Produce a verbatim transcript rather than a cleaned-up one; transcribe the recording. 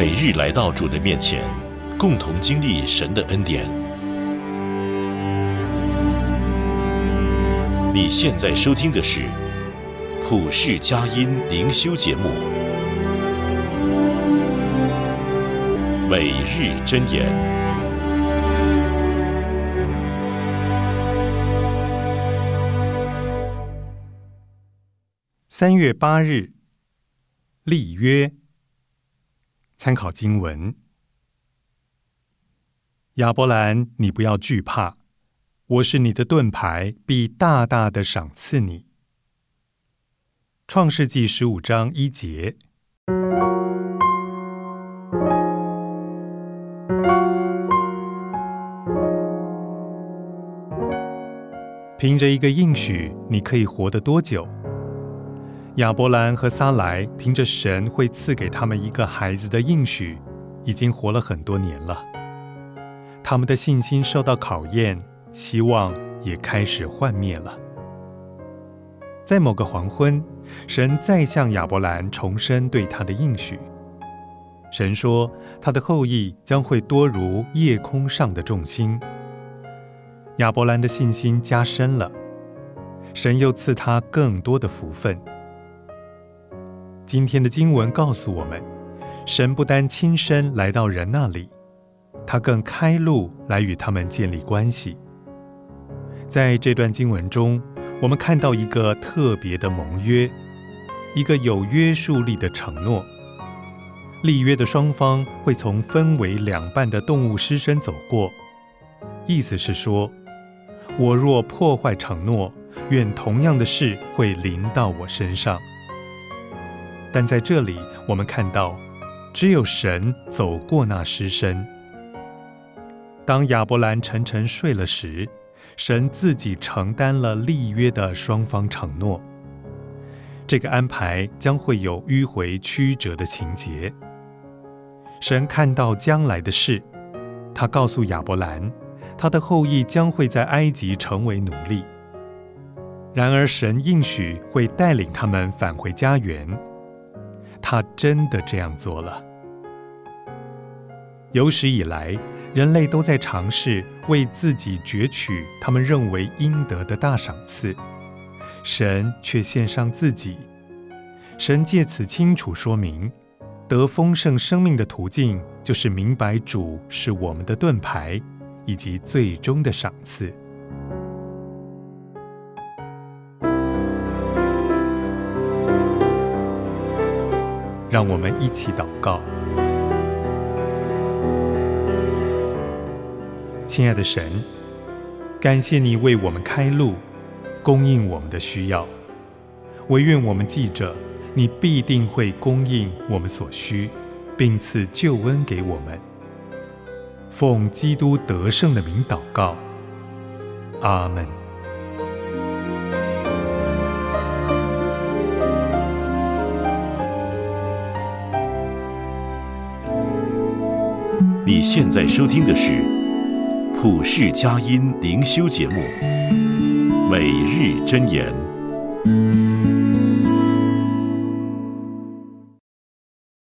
每日来到主的面前，共同经历神的恩典。你现在收听的是普世佳音灵修节目，每日箴言。 三月八日，立约。参考经文：亚伯兰，你不要惧怕，我是你的盾牌，必大大的赏赐你。创世纪十五章一节。凭着一个应许，你可以活得多久？亚伯兰和撒莱凭着神会赐给他们一个孩子的应许，已经活了很多年了。他们的信心受到考验，希望也开始幻灭了。在某个黄昏，神再向亚伯兰重申对他的应许。神说，他的后裔将会多如夜空上的众星。亚伯兰的信心加深了，神又赐他更多的福分。今天的经文告诉我们，神不单亲身来到人那里，他更开路来与他们建立关系。在这段经文中，我们看到一个特别的盟约，一个有约束力的承诺。立约的双方会从分为两半的动物尸身走过，意思是说，我若破坏承诺，愿同样的事会临到我身上。但在这里，我们看到，只有神走过那尸身。当亚伯兰沉沉睡了时，神自己承担了立约的双方承诺。这个安排将会有迂回曲折的情节。神看到将来的事，他告诉亚伯兰，他的后裔将会在埃及成为奴隶。然而神应许会带领他们返回家园，他真的这样做了。有史以来，人类都在尝试为自己攫取他们认为应得的大赏赐，神却献上自己。神借此清楚说明，得丰盛生命的途径就是明白主是我们的盾牌，以及最终的赏赐。让我们一起祷告。亲爱的神，感谢你为我们开路，供应我们的需要。惟愿我们记着，你必定会供应我们所需，并赐救恩给我们。奉基督得胜的名祷告，阿们。 你现在收听的是普世佳音灵修节目，每日箴言。